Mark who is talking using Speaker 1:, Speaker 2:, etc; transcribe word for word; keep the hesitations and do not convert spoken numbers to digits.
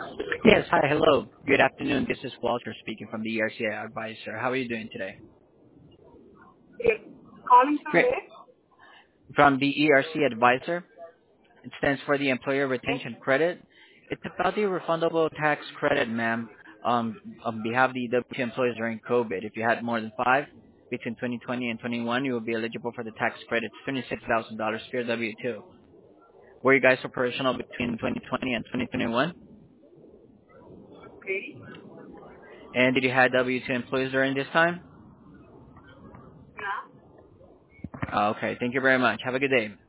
Speaker 1: Yes. Hi. Hello. Good afternoon. This is Walter speaking from the E R C Advisor. How are you doing today?
Speaker 2: Yes. Calling from
Speaker 1: Great.
Speaker 2: where?
Speaker 1: From the E R C Advisor, it stands for the Employer
Speaker 2: Yes.
Speaker 1: Retention Credit. It's about the refundable tax credit, ma'am, um, on behalf of the W two employees during COVID. If you had more than five between twenty twenty and twenty-one, you will be eligible for the tax credit, twenty-six thousand dollars for your W two. Were you guys operational between twenty twenty and twenty twenty-one?
Speaker 2: Okay.
Speaker 1: And did you have W two employees during this time?
Speaker 2: Yeah.
Speaker 1: Uh, Okay. Thank you very much. Have a good day.